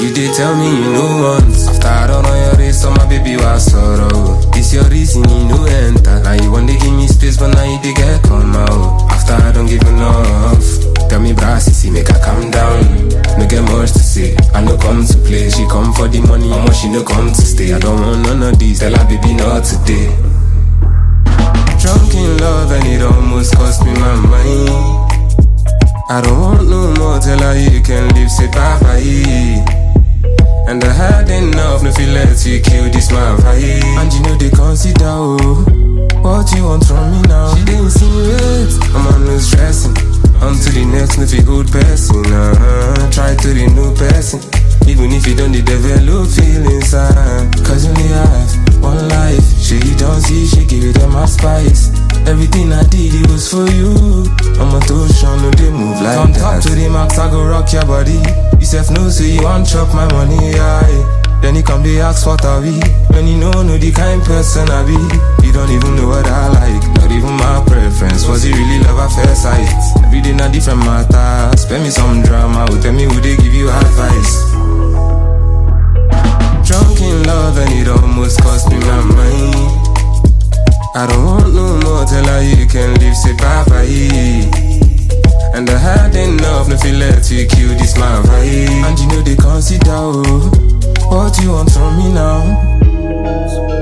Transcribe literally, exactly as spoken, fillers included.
You did tell me you know once. After I don't know your race, so my baby was sorrow. This your reason you know enter. Now you want to give me space, but now you did get come out. After I don't give enough. Tell me brassy, see make her calm down. No get much to say. I no come to play. She come for the money, how much she no come to stay. I don't want none of these. Tell her baby not today. Drunk in love and it almost cost me my mind. I don't want no more. Tell her you can live, say bye bye. And I had enough, no feel let you kill this my vibe. And you know they consider, oh, what you want from me now? She didn't insinuate, I'm on no stressing. On to the next, no feel good person, uh-huh. Try to the new person. Even if you don't develop feelings, uh, cause you only have one life. She don't see, she give it them a spice. Everything I did, it was for you. I'm a touchdown, no they move like From that. From top to the max, I go rock your body. You self know, so you want chop my money, aye. Then you come, they ask what are we. When you know, no the kind person I be. You don't even know what I like, not even my preference. Was it really love at first sight? Every day not different matter. Spend me some drama, tell me would they give you advice. Drunk in love and it almost cost me my mind. I don't want no more, tell her you can live, say bye bye. And I had enough, no feel let you kill this my vibe. And you know they consider, oh, what you want from me now?